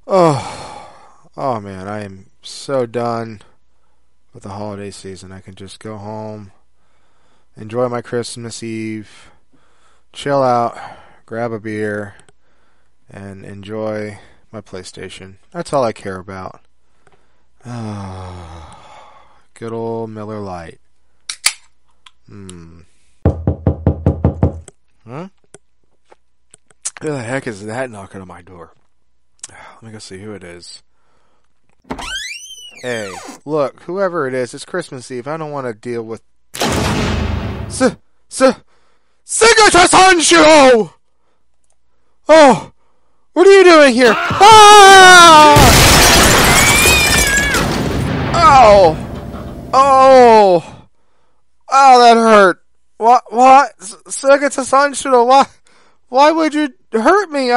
Oh man, I am so done with the holiday season. I can just go home, enjoy my Christmas Eve, chill out, grab a beer, and enjoy my PlayStation. That's all I care about. Good old Miller Lite. Huh? Who the heck is that knocking on my door? Let me go see who it is. Hey, look, whoever it is, it's Christmas Eve. I don't want to deal with... Segata Sanshiro! Oh! What are you doing here? Ah! Oh! Oh! Oh, that hurt. What? Segata Sanshiro, why would you hurt me?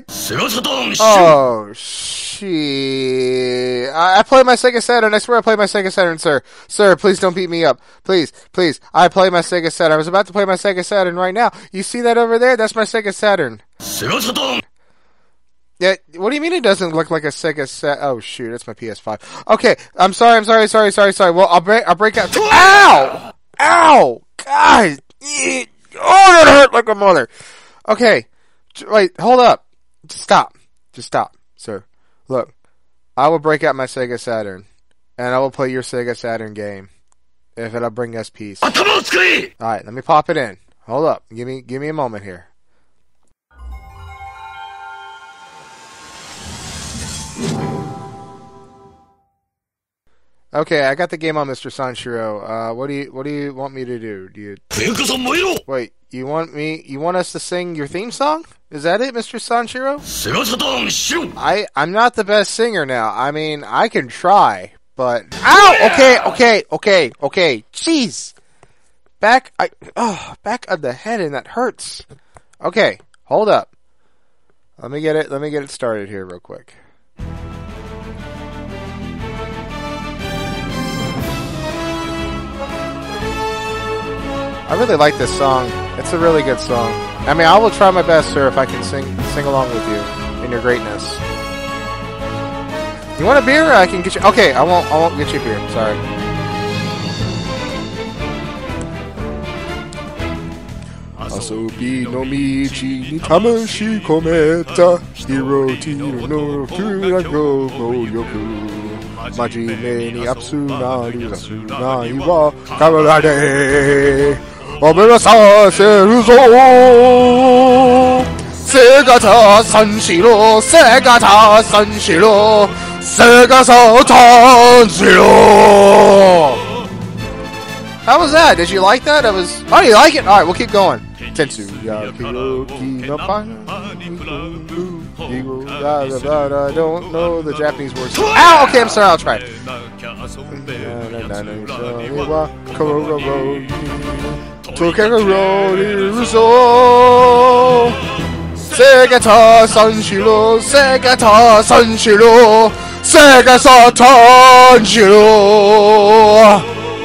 Oh, shit. I play my Sega Saturn. I swear I play my Sega Saturn, sir. Sir, please don't beat me up. Please. I play my Sega Saturn. I was about to play my Sega Saturn right now. You see that over there? That's my Sega Saturn. Yeah, what do you mean it doesn't look like a Sega Saturn? Oh, shoot. That's my PS5. Okay. I'm sorry. Well, I'll break out. Ow! Ow! God! Oh, that hurt like a mother. Okay. Wait, hold up. Just stop, sir. Look, I will break out my Sega Saturn, and I will play your Sega Saturn game, if it'll bring us peace. Alright, let me pop it in. Hold up. Give me a moment here. Okay, I got the game on, Mr. Sanshiro. What do you want me to do? Wait, you want us to sing your theme song? Is that it, Mr. Sanshiro? I'm not the best singer now. I mean, I can try, but... Ow! Okay. Jeez! Back of the head, and that hurts. Okay, hold up. Let me get it started here real quick. I really like this song. It's a really good song. I mean, I will try my best, sir, if I can sing along with you in your greatness. You want a beer? I can get you. Okay, I won't get you a beer. Sorry. Asobi no michi ni tamashi kometa hiroti no furago mo yoku majime ni atsunaru asunai wa kawarade Omega Sanshiro Segata Sanshiro How was that? Did you like that? Oh, you like it? Alright, we'll keep going. Tetsuya Kiyoki no I don't know the Japanese words. Ow! Okay, I'm sorry, I'll try. Segata Sanshiro.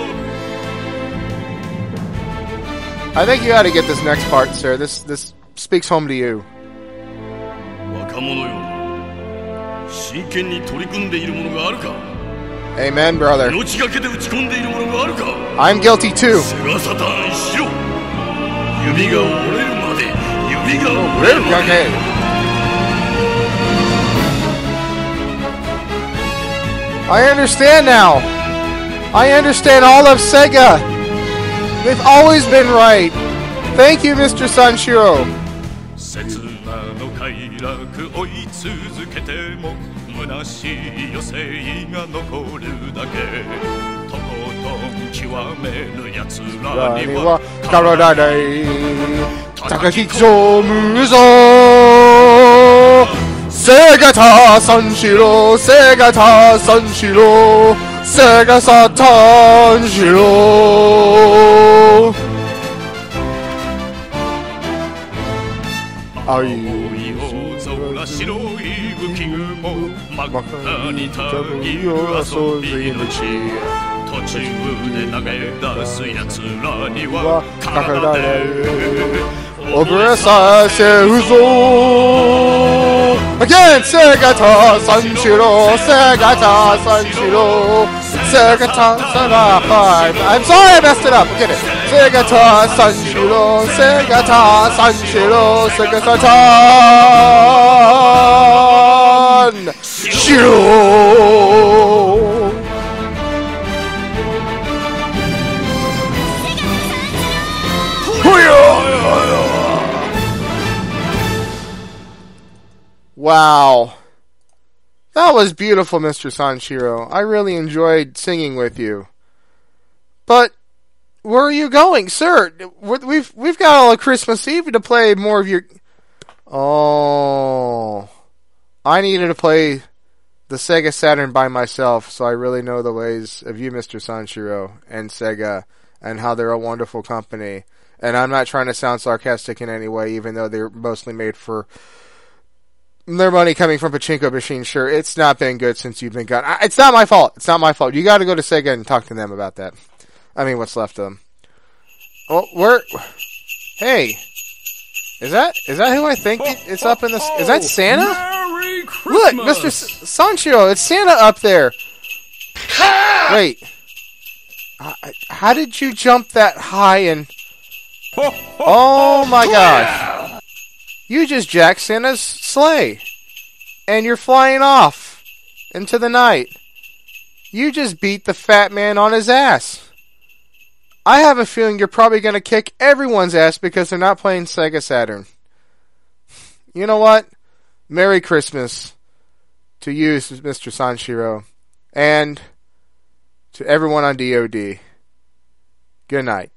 I think you ought to get this next part, sir. This speaks home to you. Amen, brother. I'm guilty too. Okay. I understand now. I understand all of Sega. They've always been right. Thank you, Mr. Sanshiro. Segata Sanshiro, Sega Sanshiro. Are you? 真っ赤に旅を遊びの地途中で投げ出す奴らにはかかられ 오브레사 세우소 Again 세가타 산시로 세가타 산시로 세가타 사나 I'm sorry I messed it up get it 세가타 산시로 세가타 산시로 세가타 산시로 Wow. That was beautiful, Mr. Sanshiro. I really enjoyed singing with you. But where are you going, sir? We've got all of Christmas Eve to play more of your... Oh. I needed to play the Sega Saturn by myself, so I really know the ways of you, Mr. Sanshiro, and Sega, and how they're a wonderful company. And I'm not trying to sound sarcastic in any way, even though they're mostly made for... their money coming from pachinko machines. Sure, it's not been good since you've been gone. It's not my fault. It's not my fault. You got to go to Sega and talk to them about that. I mean, what's left of them. Well, hey, is that who I think it's up in the? Is that Santa? Merry Look, Christmas! Mr. Sanshiro, it's Santa up there. Wait, how did you jump that high and? Oh my gosh! You just jacked Santa's sleigh. And you're flying off into the night. You just beat the fat man on his ass. I have a feeling you're probably going to kick everyone's ass because they're not playing Sega Saturn. You know what? Merry Christmas to you, Mr. Sanshiro. And to everyone on DOD. Good night.